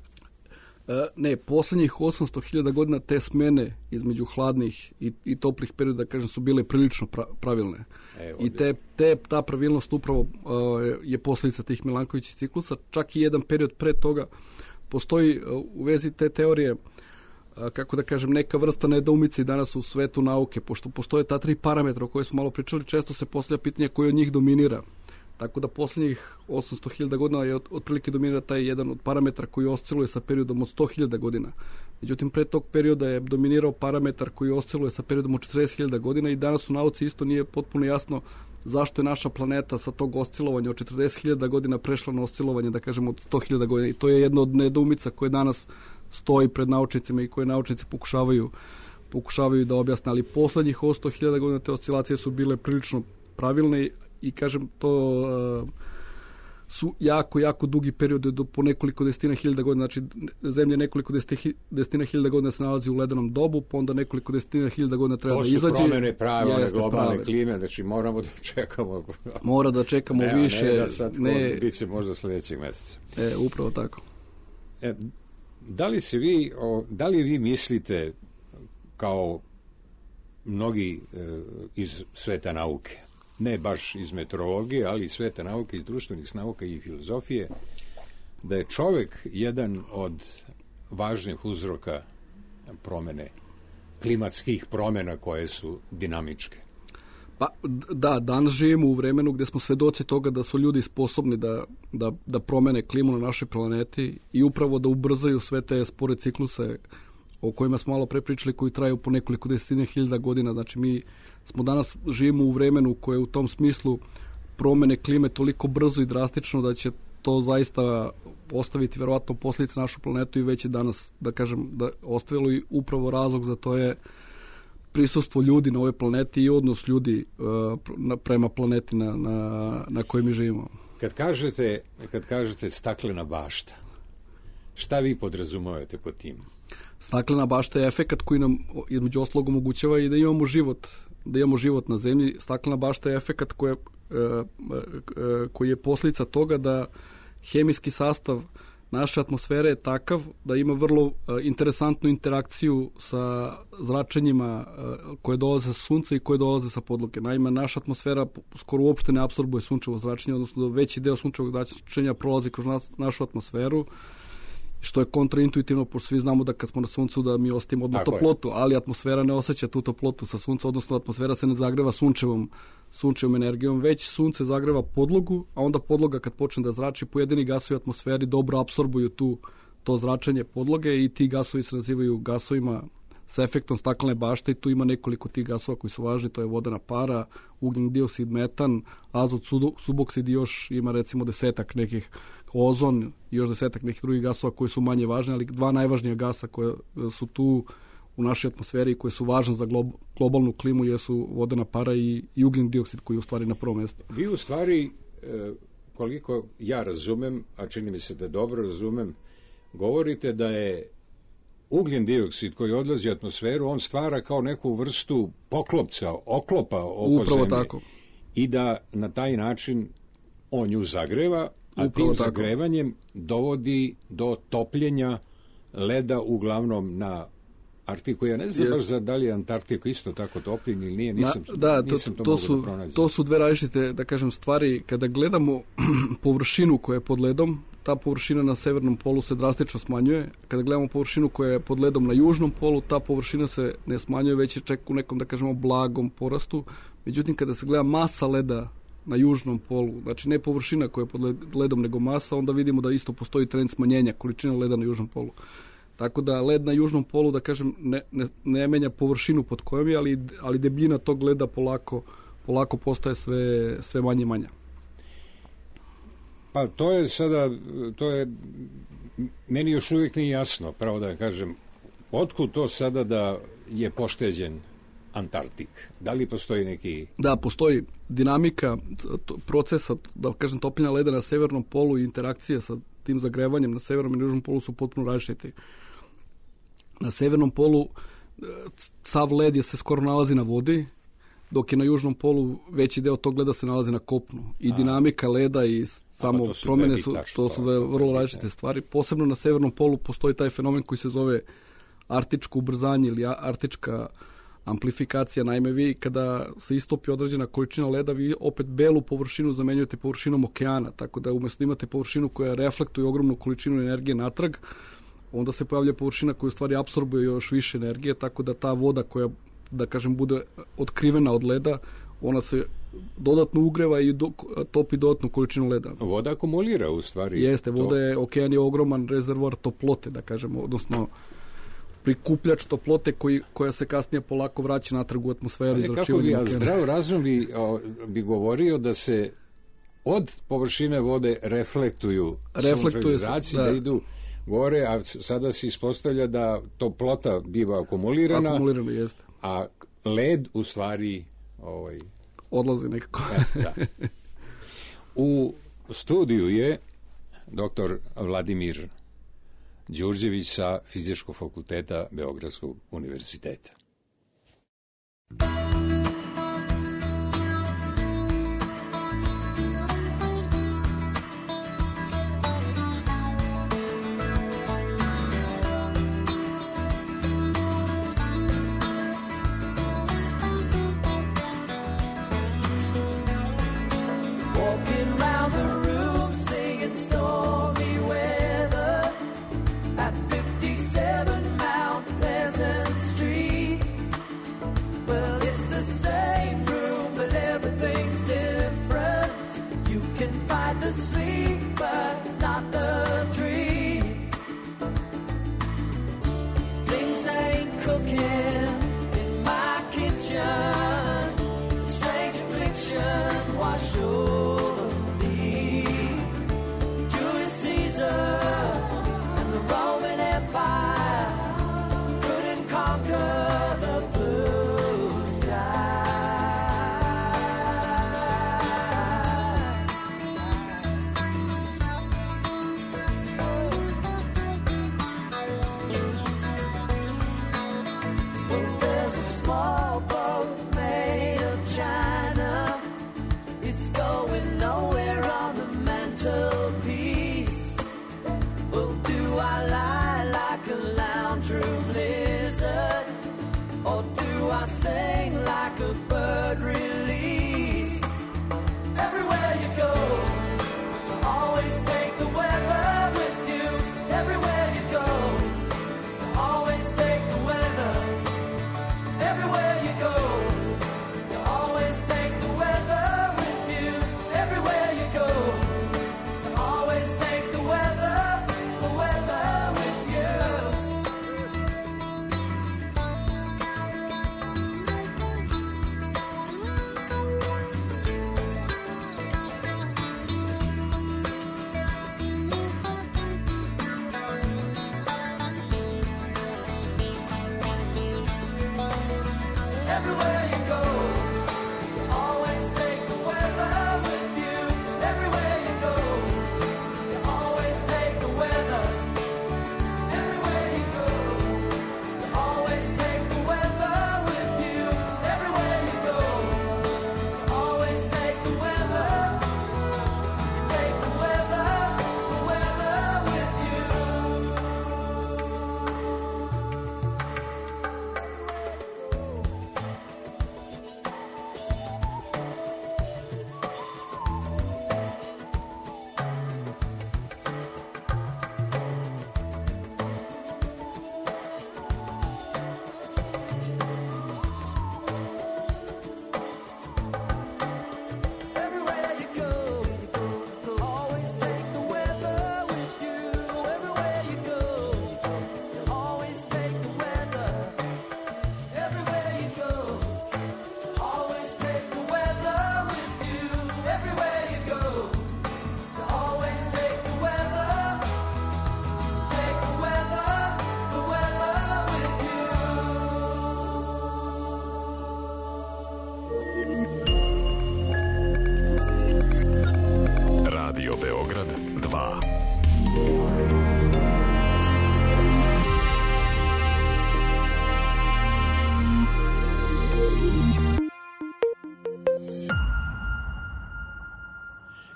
Ne, poslednjih osamsto hiljada godina te smene između hladnih i, i toplih perioda, da kažem, su bile prilično pra, pravilne. E, I te, te, ta pravilnost upravo uh, je posljedica tih Milankovićih ciklusa. Čak i jedan period pre toga postoji uh, u vezi te teorije, uh, kako da kažem, neka vrsta nedoumice i danas u svetu nauke, pošto postoje ta tri parametra o kojoj smo malo pričali, često se postavlja pitanje koji od njih dominira. Tako da posljednjih osamsto hiljada godina je otprilike dominira taj jedan od parametra koji osciluje sa periodom od sto hiljada godina. Međutim, pre tog perioda je dominirao parametar koji osciluje sa periodom od četrdeset hiljada godina i danas u nauci isto nije potpuno jasno zašto je naša planeta sa tog oscilovanja od četrdeset hiljada godina prešla na oscilovanje, da kažemo, od sto hiljada godina. I to je jedna od nedoumica koje danas stoji pred naučnicima i koje naučnici pokušavaju, pokušavaju da objasne. Ali poslednjih sto hiljada godina te oscilacije su bile prilično pravilne i, kažem, to uh, su jako, jako dugi periodi do po nekoliko desetina hiljada godina. Znači, Zemlja nekoliko desetina hiljada godina se nalazi u ledenom dobu, pa onda nekoliko desetina hiljada godina treba da izađe. To su promene prave, one globalne prave klime, znači moramo da čekamo. Mora da čekamo ne, više. Ne, da sad ne, bit će možda sljedećeg meseca. E, upravo tako. E, da li se vi, o, da li vi mislite, kao mnogi e, iz sveta nauke, ne baš iz meteorologije, ali iz sveta nauke, iz društvenih nauka i filozofije, da je čovek jedan od važnih uzroka promene, klimatskih promena koje su dinamičke? Pa da, danas živimo u vremenu gde smo svedoci toga da su ljudi sposobni da, da, da promene klimu na našoj planeti i upravo da ubrzaju sve te spore cikluse o kojima smo malo pre pričali, koji traju po nekoliko desetine hiljada godina. Znači, mi smo danas živimo u vremenu koje u tom smislu promene klime toliko brzo i drastično da će to zaista ostaviti verovatno posljedice našu planetu i već je danas, da kažem, da ostavilo i upravo razlog za to je prisustvo ljudi na ovoj planeti i odnos ljudi uh, na, prema planeti na, na, na kojoj mi živimo. Kad kažete, kad kažete staklena bašta, šta vi podrazumevate pod tim? Staklena bašta je efekat koji nam između ostalog omogućava i da imamo život, da imamo život na zemlji. Staklena bašta je efekat koji je, koji je posljedica toga da hemijski sastav naše atmosfere je takav da ima vrlo interesantnu interakciju sa zračenjima koje dolaze sa sunca i koje dolaze sa podloge. Naime, naša atmosfera skoro uopšte ne apsorbuje sunčevo zračenje, odnosno veći deo sunčevog zračenja prolazi kroz nas, našu atmosferu, što je kontraintuitivno, pošto svi znamo da kad smo na suncu da mi osjetimo odmah toplotu, ali atmosfera ne osjeća tu toplotu sa sunca, odnosno atmosfera se ne zagreva sunčevom, sunčevom energijom, već sunce zagreva podlogu, a onda podloga kad počne da zrači, pojedini gasovi u atmosferi dobro apsorbuju tu, to zračenje podloge i ti gasovi se nazivaju gasovima sa efektom staklene bašte i tu ima nekoliko tih gasova koji su važni, to je vodena para, ugljen dioksid, metan, azot, suboksid i još ima recimo desetak nekih, ozon i još desetak nekih drugih gasova koji su manje važni, ali dva najvažnija gasa koje su tu u našoj atmosferi i koje su važne za glob, globalnu klimu jesu vodena para i, i ugljen dioksid koji je u stvari na prvom mjestu. Vi u stvari, koliko ja razumem, a čini mi se da dobro razumem, govorite da je ugljen dioksid koji odlazi u atmosferu, on stvara kao neku vrstu poklopca, oklopa oko Upravo zemlje. Tako. I da na taj način on nju zagreva, a Upravo tim tako. zagrevanjem dovodi do topljenja leda uglavnom na Arktiku. Ja ne znam Jest. baš za da li je Antarktika isto tako topljen ili nije, nisam, Na, da, nisam to, to, to, to su, da pronađem. to su dve različite, da kažem, stvari. Kada gledamo površinu koja je pod ledom, ta površina na severnom polu se drastično smanjuje. Kada gledamo površinu koja je pod ledom na južnom polu, ta površina se ne smanjuje, već je čak u nekom, da kažemo, blagom porastu. Međutim, kada se gleda masa leda na južnom polu, znači ne površina koja je pod ledom, nego masa, onda vidimo da isto postoji trend smanjenja količine leda na južnom polu. Tako da led na južnom polu, da kažem, ne, ne, ne menja površinu pod kojom je, ali, ali debljina tog leda polako, polako postaje sve, sve manje i manja. Pa to je sada, to je, meni još uvijek nije jasno, pravo da kažem, otkud to sada da je pošteđen Antarktik? Da li postoji neki... Da, postoji dinamika procesa, da kažem, topljenja leda na severnom polu i interakcija sa tim zagrevanjem na severnom i južnom polu su potpuno različiti. Na severnom polu sav led je se skoro nalazi na vodi, dok je na južnom polu veći deo tog leda se nalazi na kopnu. I A. dinamika leda i samo to su promjene su, to su to, vrlo različite stvari. Posebno na severnom polu postoji taj fenomen koji se zove arktičko ubrzanje ili arktička amplifikacija. Naime, vi kada se istopi određena količina leda, vi opet belu površinu zamenjujete površinom okeana, tako da umjesto da imate površinu koja reflektuje ogromnu količinu energije natrag, onda se pojavlja površina koja u stvari apsorbuje još više energije, tako da ta voda koja, da kažem, bude otkrivena od leda, ona se dodatno ugreva i do, topi dodatnu količinu leda. Voda akumulira u stvari. Jeste, voda to... je, okean je ogroman rezervoar toplote, da kažemo, odnosno prikupljač toplote koji, koja se kasnije polako vraća natrag u atmosferu. Kako bi, ali zdrav razum bi, o, bi govorio da se od površine vode reflektuju sunčevi zraci, da. da idu gore, a sada se ispostavlja da toplota biva akumulirana, akumulirana jeste. A led u stvari ovaj, odlazi nekako. E, da. U studiju je doktor Vladimir Đurđević sa Fizičkog fakulteta Beogradskog univerziteta.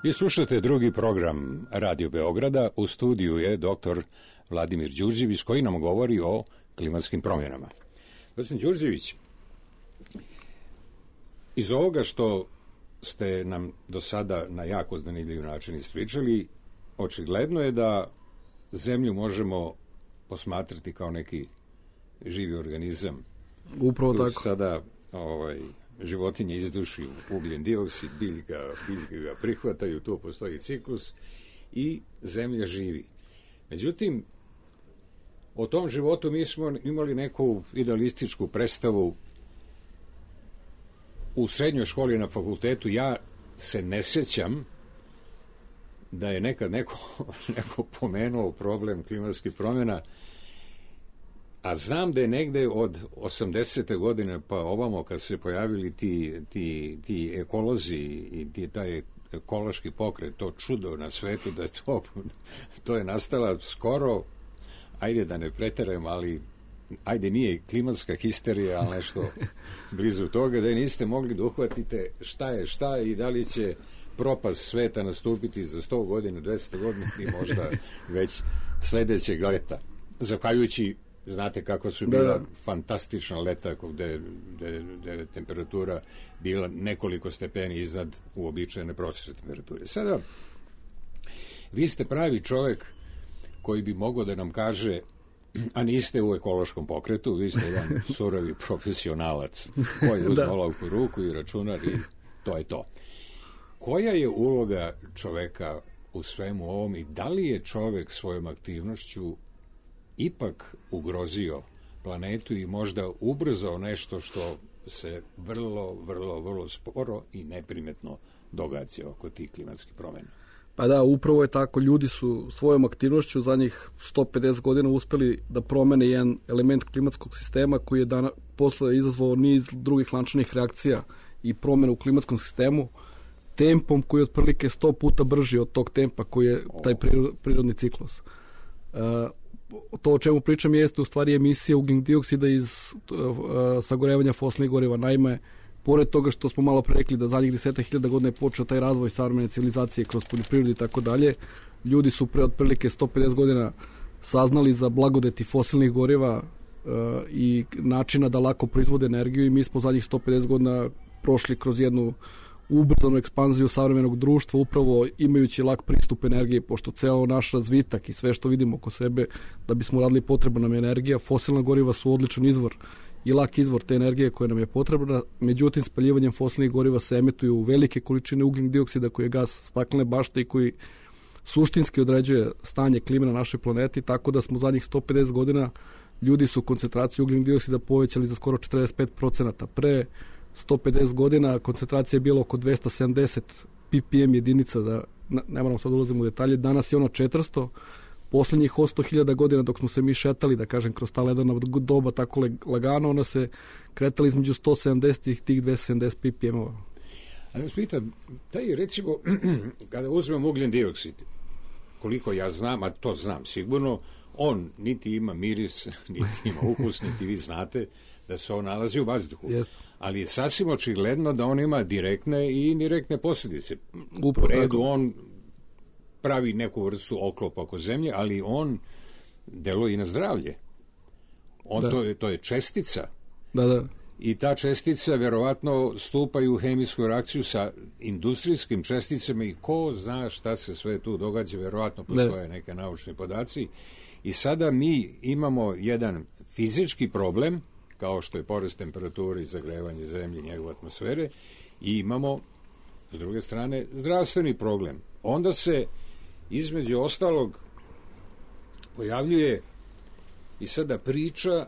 Vi slušate drugi program Radio Beograda. U studiju je doktor Vladimir Đurđević koji nam govori o klimatskim promjenama. Gospodin Đurđević, iz ovoga što ste nam do sada na jako zanimljiv način ispričali, očigledno je da Zemlju možemo posmatrati kao neki živi organizam. Upravo Tu tako. Sada ovaj, životinje izduši ugljen dioksid, biljka, biljke ga prihvataju, tu postoji ciklus i Zemlja živi. Međutim, o tom životu mi smo imali neku idealističku predstavu u srednjoj školi na fakultetu. Ja se ne sjećam da je nekad neko, neko pomenuo problem klimatskih promjena, a znam da je negde od osamdesete godine pa ovamo kad su se pojavili ti, ti, ti ekolozi i ti, taj ekološki pokret, to čudo na svetu, da je to, to je nastala skoro, ajde da ne preterem, ali ajde nije klimatska histerija, ali nešto blizu toga, da je niste mogli da uhvatite šta je šta i da li će propast sveta nastupiti za sto godina, dvesta godina i možda već sledećeg leta. Zahvaljujući, znate kako su bila da. fantastična leta gde, gde, gde je temperatura bila nekoliko stepeni iznad uobičajene prosječne temperature. Sada, vi ste pravi čovek koji bi mogao da nam kaže, a niste u ekološkom pokretu, vi ste jedan surovi profesionalac koji uzme olovku u ruku i računar i to je to. Koja je uloga čoveka u svemu ovom i da li je čovek svojom aktivnošću ipak ugrozio planetu i možda ubrzao nešto što se vrlo, vrlo, vrlo sporo i neprimetno događa oko tih klimatskih promjena? Pa da, upravo je tako. Ljudi su svojom aktivnošću zadnjih sto pedeset godina uspeli da promene jedan element klimatskog sistema koji je dana, posle izazvao niz drugih lančanih reakcija i promjena u klimatskom sistemu tempom koji je otprilike sto puta brži od tog tempa koji je taj prirodni ciklus. Uh, to o čemu pričam jeste u stvari emisija ugljen dioksida iz uh, sagorevanja fosilnih goriva. Naime, pored toga što smo malo pre rekli da zadnjih desetak hiljada godina je počeo taj razvoj savremene civilizacije kroz poljoprivredu i tako dalje, ljudi su pre otprilike sto pedeset godina saznali za blagodeti fosilnih goriva uh, i načina da lako proizvode energiju i mi smo zadnjih sto pedeset godina prošli kroz jednu ubrzanu ekspanziju savremenog društva, upravo imajući lak pristup energiji, pošto ceo naš razvitak i sve što vidimo oko sebe, da bismo radili potrebna nam je energija, fosilna goriva su odličan izvor i lak izvor te energije koja nam je potrebna, međutim spaljivanjem fosilnih goriva se emituju velike količine ugljen dioksida koji je gas staklene bašte i koji suštinski određuje stanje klime na našoj planeti, tako da smo zadnjih sto pedeset godina ljudi su koncentraciju ugljen dioksida povećali za skoro četrdeset pet procenata. Pre sto pedeset godina koncentracija je bila oko dvesta sedamdeset ppm jedinica, da ne moram sad ulazim u detalje, danas je ono četiristo. Poslednjih osto hiljada godina dok smo se mi šetali, da kažem, kroz ta ledena doba tako lagano, ona se kretala između sto sedamdeset i tih dvesta sedamdeset ppm-ova. Ali vas pitam, taj recimo, kada uzmem ugljen dioksid, koliko ja znam, a to znam sigurno, on niti ima miris, niti ima ukus, niti vi znate da se on nalazi u vazduhu. Yes. Ali je sasvim očigledno da on ima direktne i indirektne posljedice. U redu on pravi neku vrstu oklopa oko zemlje, ali on deluje i na zdravlje. On to je, to je čestica. Da, da. I ta čestica verovatno stupa u hemijsku reakciju sa industrijskim česticama i ko zna šta se sve tu događa, verovatno postoje da. neke naučni podaci. I sada mi imamo jedan fizički problem, kao što je porast temperature i zagrevanje zemlje i njegove atmosfere, i imamo, s druge strane, zdravstveni problem. Onda se, između ostalog, pojavljuje i sada priča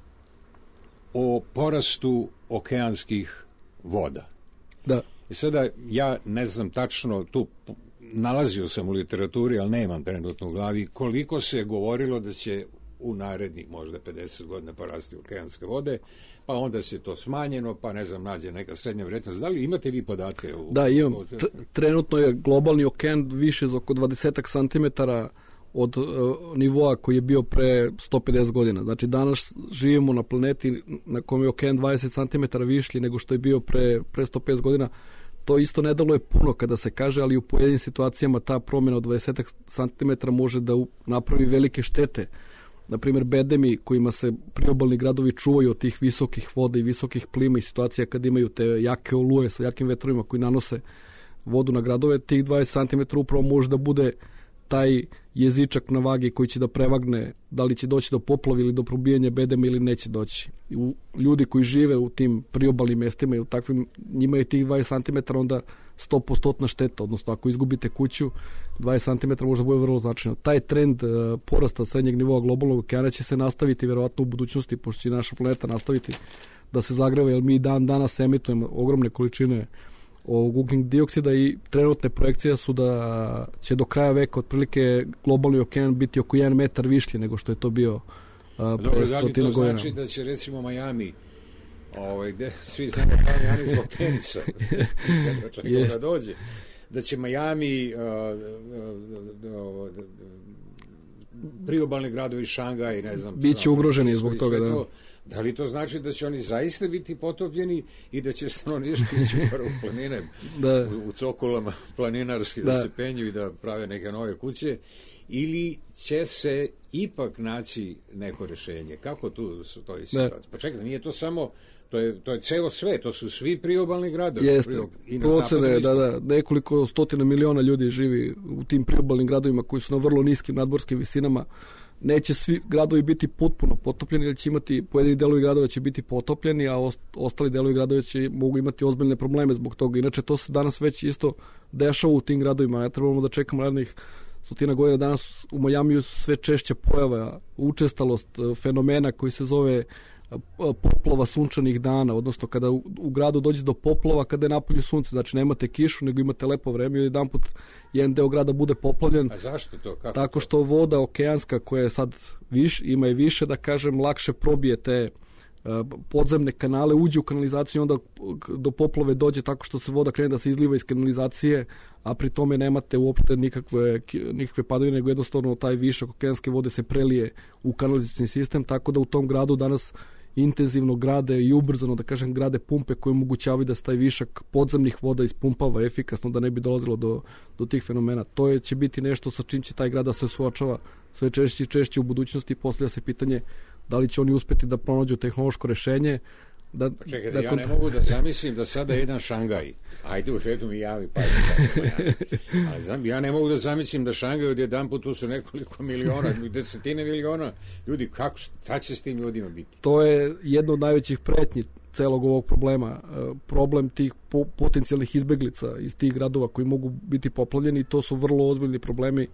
o porastu okeanskih voda. Da. I sada, ja ne znam tačno, tu nalazio sam u literaturi, ali nemam trenutno u glavi, koliko se govorilo da će u narednih možda pedeset godina porasti okeanske vode, pa onda se to smanjeno, pa ne znam, nađe neka srednja vrednost. Da li imate vi podatke? U, da, imam. T- trenutno je globalni okean više za oko dvadeset santimetara od uh, nivoa koji je bio pre sto pedeset godina. Znači, danas živimo na planeti na kom je okean dvadeset santimetara višlji nego što je bio pre, pre sto pedeset godina. to isto ne deluje puno kada se kaže, ali u pojedinim situacijama ta promjena od dvadeset centimetara može da napravi velike štete. Naprimjer, bedemi kojima se priobalni gradovi čuvaju od tih visokih voda i visokih plima i situacija kad imaju te jake oluje sa jakim vetrovima koji nanose vodu na gradove, tih dvadeset centimetara upravo može da bude taj jezičak na vagi koji će da prevagne da li će doći do poplave ili do probijanja bedema ili neće doći. U, ljudi koji žive u tim priobalnim mestima i u takvim, njima je tih dvadeset centimetara onda sto posto šteta, odnosno ako izgubite kuću, dvadeset centimetara može da bude vrlo značajno. Taj trend uh, porasta srednjeg nivoa globalnog okeana će se nastaviti verovatno u budućnosti, pošto će naša planeta nastaviti da se zagreva, jer mi dan danas emitujemo ogromne količine ovog ugljičnog dioksida i trenutne projekcije su da će do kraja veka otprilike globalni okean biti oko jedan metar višlji nego što je to bio uh, pre stotina godina. Znači da će recimo Miami, ovaj, gde svi znamo da Miami zbog tenisa, yes. da dođe, da će Miami, uh, uh, uh, priobalni gradovi Šangaj, ne znam, biće ugroženi zbog toga, da. To, da li to znači da će oni zaista biti potopljeni i da će stanovništvo ići u planine, da. u, u cokolama planinarski da. da se penju i da prave neke nove kuće, ili će se ipak naći neko rešenje? Kako tu su to i situacije? Pa čekaj, nije to samo, to je, to je ceo sve, to su svi priobalni gradovi. Jeste, procene, da, da, nekoliko stotina miliona ljudi živi u tim priobalnim gradovima koji su na vrlo niskim nadmorskim visinama. Neće svi gradovi biti potpuno potopljeni, jer će imati, pojedini delovi gradova će biti potopljeni, a ostali delovi gradova će mogu imati ozbiljne probleme zbog toga. Inače, to se danas već isto dešava u tim gradovima. Ne trebamo da čekamo narednih stotina godina. Danas u Majamiju sve češće pojava, učestalost fenomena koji se zove poplava sunčanih dana, odnosno kada u, u gradu dođe do poplava kada je napolju sunce, znači nemate kišu nego imate lepo vreme i jedan put jedan deo grada bude poplavljen. A zašto to? Kako tako što to? Voda okeanska koja je sad viš, ima je više, da kažem, lakše probije te uh, podzemne kanale, uđe u kanalizaciju i onda do poplave dođe tako što se voda krene da se izliva iz kanalizacije, a pri tome nemate uopšte nikakve, nikakve padavine, nego jednostavno taj višak okeanske vode se prelije u kanalizacijni sistem, tako da u tom gradu danas intenzivno grade i ubrzano, da kažem, grade pumpe koje omogućavaju da se taj višak podzemnih voda ispumpava efikasno, da ne bi dolazilo do, do tih fenomena. To je, će biti nešto sa čim će taj grad da se suočava sve češće i češće u budućnosti i postavlja se pitanje da li će oni uspeti da pronađu tehnološko rešenje. Da, pa čekaj, da ja kont... ne mogu da zamislim da sada jedan Šangaj, ajde u redu mi javi, pa ali znam, ja ne mogu da zamislim da Šangaj od jedan put tu su nekoliko miliona, desetine miliona ljudi, kako, šta će s tim ljudima biti? To je jedno od najvećih pretnji celog ovog problema. Problem tih po, potencijalnih izbeglica iz tih gradova koji mogu biti poplavljeni i to su vrlo ozbiljni problemi.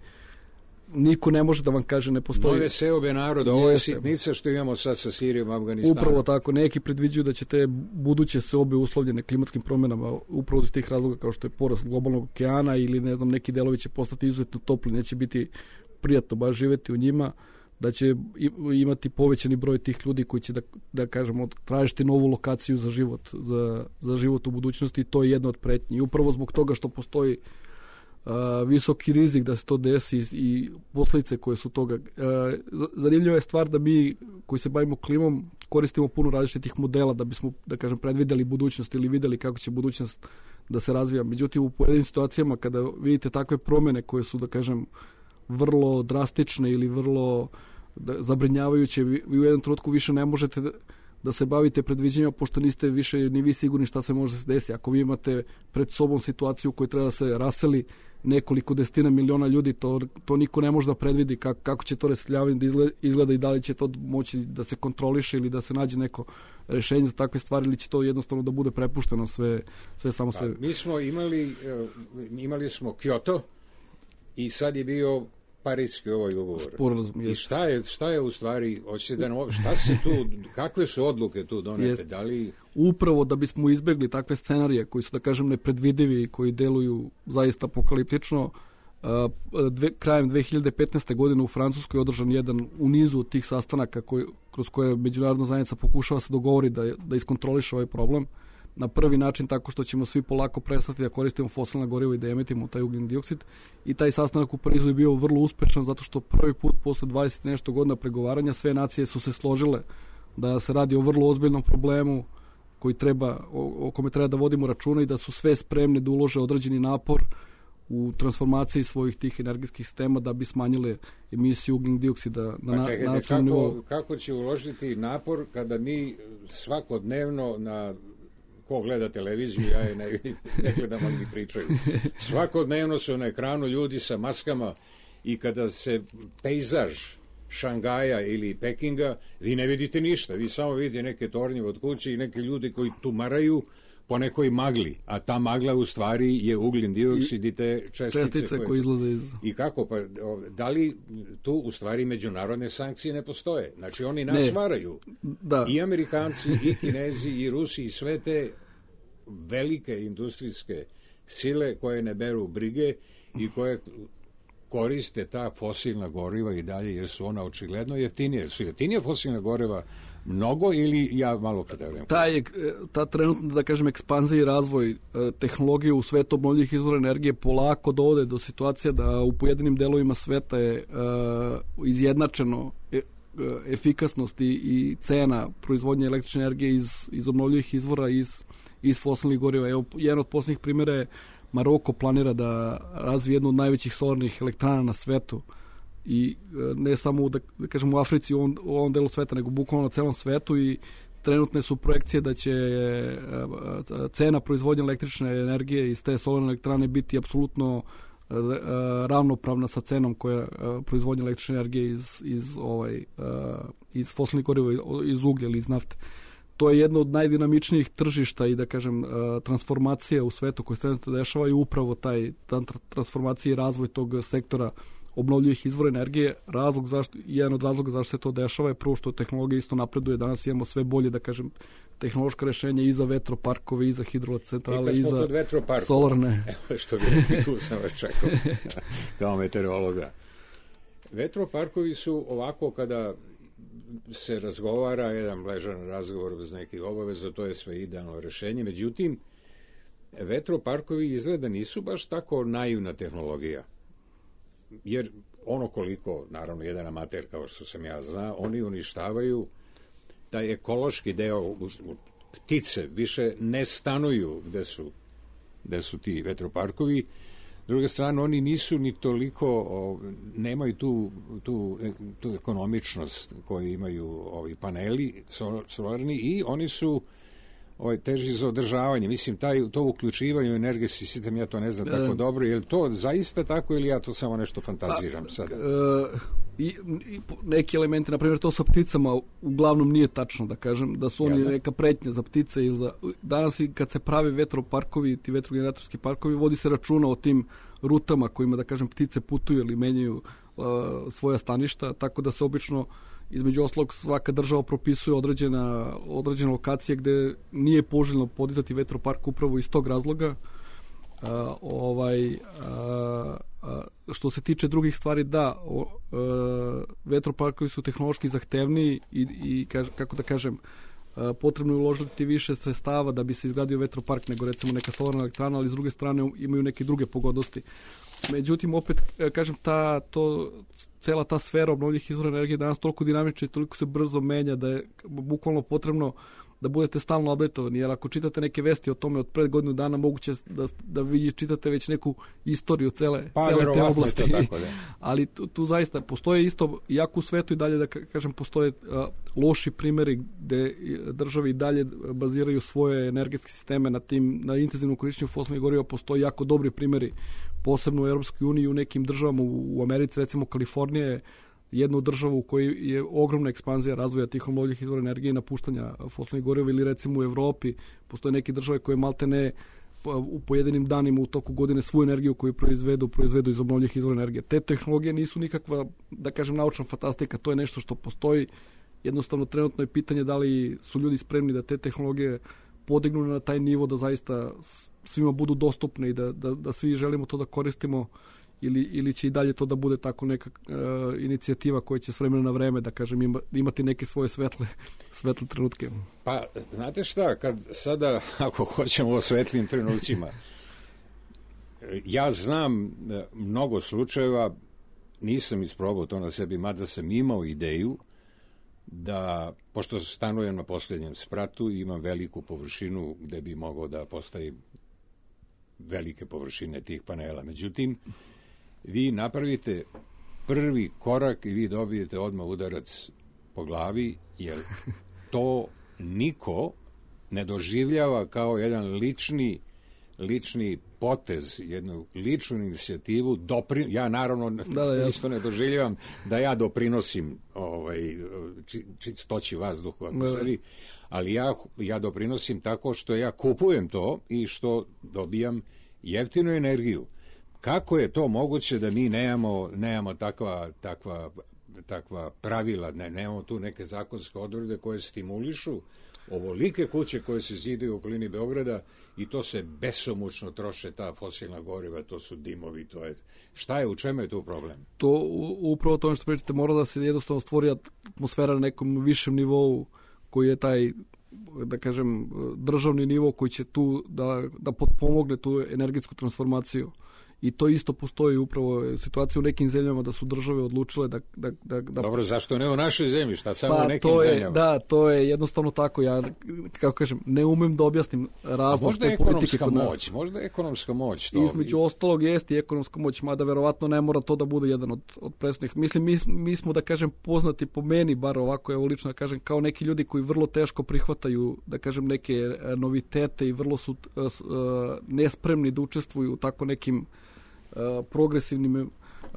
Niko ne može da vam kaže ne postoji. Nove seobe naroda, ovo je sitnica što imamo sad sa Sirijom, Afganistanom. Upravo tako, neki predviđuju da će te buduće seobe uslovljene klimatskim promjenama upravo iz tih razloga kao što je porast globalnog okeana ili ne znam, neki delovi će postati izuzetno topli, neće biti prijatno baš živeti u njima, da će imati povećani broj tih ljudi koji će da, da kažemo, tražiti novu lokaciju za život, za, za život u budućnosti i to je jedna od pretnji. I upravo zbog toga što postoji Uh, visoki rizik da se to desi i, i posljedice koje su toga. Uh, zanimljiva je stvar da mi koji se bavimo klimom koristimo puno različitih modela da bismo, da kažem, predvideli budućnost ili videli kako će budućnost da se razvija. Međutim, u pojedinim situacijama kada vidite takve promjene koje su, da kažem, vrlo drastične ili vrlo da, zabrinjavajuće, vi, vi u jednom trenutku više ne možete da, da se bavite predviđenjima, pošto niste više ni vi sigurni šta se može se desiti. Ako vi imate pred sobom situaciju u kojoj treba da se raseli nekoliko desetina miliona ljudi, to, to niko ne može da predvidi kako, kako će to raseljavanje da izgleda, izgleda i da li će to moći da se kontroliše ili da se nađe neko rešenje za takve stvari ili će to jednostavno da bude prepušteno sve, sve samo sve. Mi smo imali, imali smo Kyoto i sad je bio Pariski ovaj ugovor. Sporazum, I šta je, šta je u stvari, da, šta se tu, kakve su odluke tu donete? Da li... Upravo da bismo izbjegli takve scenarije koji su, da kažem, nepredvidivi i koji deluju zaista apokaliptično, dve, krajem dve hiljade petnaeste. godine u Francuskoj je održan jedan u nizu tih sastanaka koji, kroz koje međunarodna zajednica pokušava se dogovori da, da iskontroliše ovaj problem. Na prvi način tako što ćemo svi polako prestati da koristimo fosilna goriva i da emitimo taj ugljen dioksid. I taj sastanak u Parizu je bio vrlo uspešan zato što prvi put posle dvadeset nešto godina pregovaranja sve nacije su se složile da se radi o vrlo ozbiljnom problemu koji treba, o, o kome treba da vodimo računa i da su sve spremne da ulože određeni napor u transformaciji svojih tih energijskih sistema da bi smanjile emisiju ugljenog dioksida na pa čekajte, nacionalnom kako, nivou. kako će uložiti napor kada mi svakodnevno na ko gleda televiziju, ja je ne vidim, ne gledam, ali mi pričaju. Svakodnevno su na ekranu ljudi sa maskama i kada se pejzaž Šangaja ili Pekinga, vi ne vidite ništa, vi samo vidite neke tornje od kuće i neke ljudi koji tumaraju po nekoj magli, a ta magla u stvari je ugljen dioksid i te čestice, čestice koje, koje izlaze iz... I kako? Pa, da li tu u stvari međunarodne sankcije ne postoje? Znači oni nas ne. varaju. Da. I Amerikanci, i Kinezi, i Rusi, i sve te velike industrijske sile koje ne beru brige i koje koriste ta fosilna goriva i dalje, jer su ona očigledno jeftinije. Su jeftinije fosilna goriva mnogo ili ja malo predavujem? Ta, je, ta trenutno, da kažem, ekspanzija i razvoj tehnologije u svetu obnovljivih izvora energije polako dovode do situacije da u pojedinim delovima sveta je uh, izjednačeno e, efikasnost i, i cena proizvodnje električne energije iz, iz obnovljivih izvora, iz, iz fosilnih goriva. Evo, jedan od posljednjih primjera je Maroko planira da razvije jednu od najvećih solarnih elektrana na svetu i ne samo da, da kažem u Africi u ovom, u ovom delu sveta, nego bukvalno na celom svetu i trenutne su projekcije da će cena proizvodnje električne energije iz te solarne elektrane biti apsolutno ravnopravna sa cenom koja proizvodnja električne energije iz, iz, ovaj, iz fosilnih goriva, iz uglja ili iz nafte. To je jedno od najdinamičnijih tržišta i da kažem transformacija u svetu koje se trenutno dešava i upravo taj transformacija i razvoj tog sektora obnovljivih izvora energije. Razlog zašto, jedan od razloga zašto se to dešava je prvo što tehnologija isto napreduje. Danas imamo sve bolje, da kažem, tehnološka rešenja i za vetroparkove, i za hidrocentrale, i za solarne. Evo što bi rekli, tu sam vas čekao kao meteorologa. Vetroparkovi su ovako kada se razgovara, jedan ležan razgovor bez nekih obaveza, to je sve idealno rešenje. Međutim, vetroparkovi izgleda nisu baš tako naivna tehnologija. Jer ono koliko, naravno, jedan amater kao što sam ja zna, oni uništavaju taj ekološki deo, ptice više ne stanuju gde su, gde su ti vetroparkovi. S druge strane, oni nisu ni toliko, o, nemaju tu, tu, tu ekonomičnost koju imaju ovi paneli solarni i oni su ovaj, teži za održavanje. Mislim, taj, to uključivanje u energetski sistem, ja to ne znam tako dobro. Je li to zaista tako ili ja to samo nešto fantaziram sada? Uh, i, i neki elementi, na primjer, to sa pticama uglavnom nije tačno, da kažem, da su oni ja, neka pretnja za ptice. Ili za, danas i kad se pravi vetroparkovi, ti vetrogeneratorski parkovi, vodi se računa o tim rutama kojima, da kažem, ptice putuju ili menjaju uh, svoja staništa, tako da se obično između ostalog svaka država propisuje određena, određene lokacije gde nije poželjno podizati vetropark upravo iz tog razloga. A, ovaj, a, a, što se tiče drugih stvari, da, o, a, vetroparkovi su tehnološki zahtevniji i, i kaž, kako da kažem, a, potrebno je uložiti više sredstava da bi se izgradio vetropark nego recimo neka solarna elektrana, ali s druge strane imaju neke druge pogodnosti. Međutim, opet, kažem, ta, to, cela ta sfera obnovljivih izvora energije danas toliko dinamična i toliko se brzo menja da je bukvalno potrebno da budete stalno updateovani, jer ako čitate neke vesti o tome od pred godinu dana, moguće da, da vi čitate već neku istoriju cele, pa, cele te oblasti. Tako, da. Ali tu, tu zaista postoje isto, jako u svetu i dalje, da kažem, postoje a, loši primjeri gde države i dalje baziraju svoje energetske sisteme na tim, na intenzivnom korišćenju fosilnih goriva. Postoje jako dobri primjeri, posebno u Europskoj uniji i u nekim državama, u, u Americi, recimo Kalifornija je jednu državu u kojoj je ogromna ekspanzija razvoja tih obnovljivih izvora energije i napuštanja fosilnih goriva, ili recimo u Evropi postoje neke države koje malte ne u pojedinim danima u toku godine svu energiju koju proizvedu, proizvedu iz obnovljivih izvora energije. Te tehnologije nisu nikakva, da kažem, naučna fantastika, to je nešto što postoji. Jednostavno, trenutno je pitanje da li su ljudi spremni da te tehnologije podignu na taj nivo da zaista svima budu dostupne i da, da, da svi želimo to da koristimo, ili, ili će i dalje to da bude tako neka uh, inicijativa koja će s vremena na vreme, da kažem, ima, imati neke svoje svetle, svetle trenutke. Pa, znate šta, kad sada, ako hoćemo o svetlim trenucima, ja znam mnogo slučajeva, nisam isprobao to na sebi, mada sam imao ideju, da, pošto stanujem na posljednjem spratu, imam veliku površinu gde bi mogao da postavim velike površine tih panela. Međutim, vi napravite prvi korak i vi dobijete odmah udarac po glavi, jer to niko ne doživljava kao jedan lični lični potez, jednu ličnu inicijativu. Dopri... Ja naravno da, da, isto ne doživljavam da ja doprinosim ovaj, čistoći vazduha, ali ja, ja doprinosim tako što ja kupujem to i što dobijam jeftinu energiju. Kako je to moguće da mi nemamo, nemamo takva, takva, takva pravila, ne, nemamo tu neke zakonske odredbe koje stimulišu ovolike kuće koje se zidaju u okolini Beograda i to se besomučno troše, ta fosilna goriva, to su dimovi, to je... Šta je, u čemu je tu problem? To upravo to što pričate, mora da se jednostavno stvori atmosfera na nekom višem nivou koji je taj, da kažem, državni nivo koji će tu da, da potpomogne tu energetsku transformaciju. I to isto postoji upravo situacija u nekim zemljama da su države odlučile da... da, da, da... Dobro, zašto ne u našoj zemlji? Šta samo pa, u nekim to je, zemljama? Da, to je jednostavno tako. Ja, kako kažem, ne umem da objasnim razlog te politike kod nas. Moć, možda je ekonomska moć. To Između i... ostalog jest i ekonomska moć, mada verovatno ne mora to da bude jedan od, od presudnih. Mislim, mi, mi smo, da kažem, poznati po meni, bar ovako, evo lično da kažem, kao neki ljudi koji vrlo teško prihvataju, da kažem, neke novitete i vrlo su uh, uh, nespremni da učestvuju u tako nekim Uh, progresivnim uh,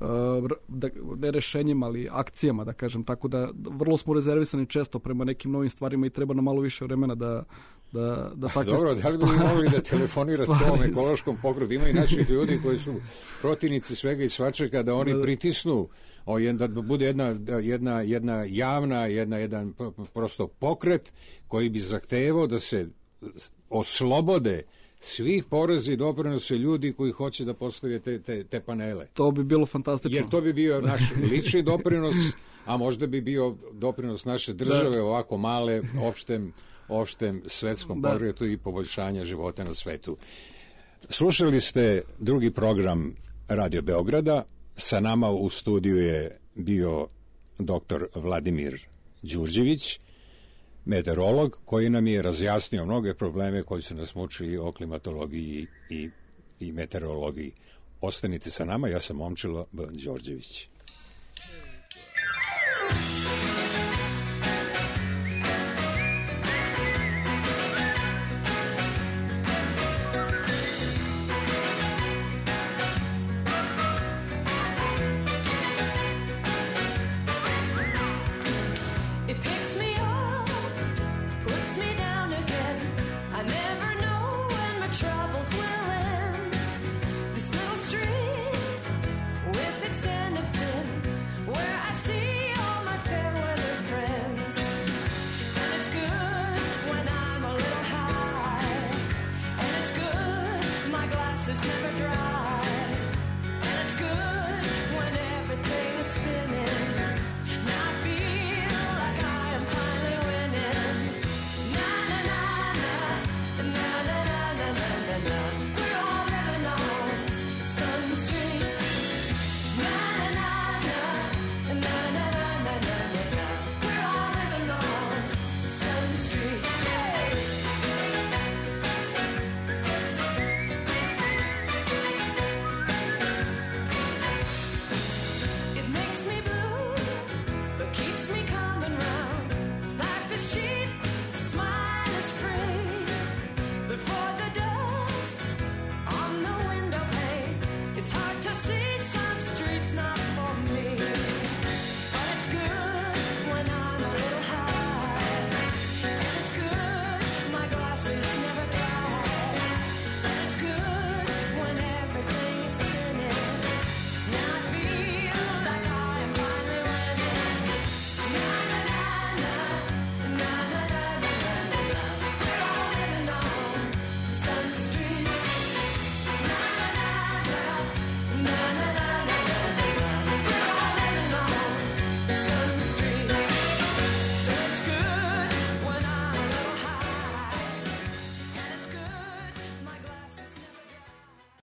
da, ne rešenjima, ali akcijama, da kažem, tako da vrlo smo rezervisani često prema nekim novim stvarima i treba nam malo više vremena da da, da takve... Dobro, da li bi mogli da telefonirate ovom ekološkom pokretu? Ima i naših ljudi koji su protivnici svega i svačega, da oni pritisnu o, da bude jedna, jedna, jedna javna, jedna, jedan prosto pokret koji bi zahtevao da se oslobode svih poreza i doprinosa ljudi koji hoće da postave te, te, te panele. To bi bilo fantastično. Jer to bi bio naš lični doprinos, a možda bi bio doprinos naše države, da. Ovako male, opštem, opštem svetskom da. Pokretu i poboljšanja života na svetu. Slušali ste drugi program Radio Beograda. Sa nama u studiju je bio doktor Vladimir Đurđević, meteorolog, koji nam je razjasnio mnoge probleme koji su nas mučili o klimatologiji i, i meteorologiji. Ostanite sa nama, ja sam Momčilo B. Đorđević.